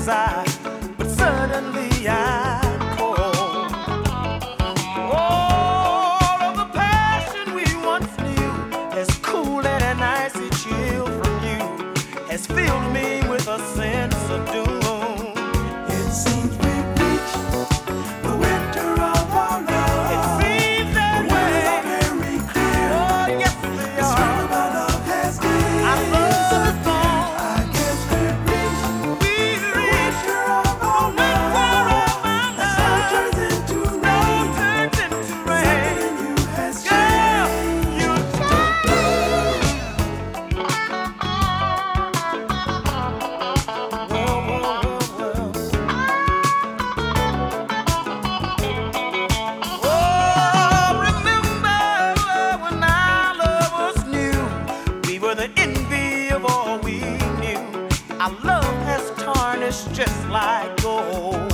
sigh, but suddenly I'm cold. All of the passion we once knew, as cool and an icy chill from you, has filled me with a sense of doom. It seems we've reached the winter of our love. It seems that the way. winds are very clear. Oh, yes, they The spring are. of our love has disappeared. Our love is gone. I guess we've reached We've the reached winter of the our winter love. of our The snow love. turns into Snow rain. turns into Something rain. in you has Girl, changed. you Whoa, whoa, whoa, whoa. Oh, remember when our love was new? We were the envy of all we knew. Our love has tarnished just like gold.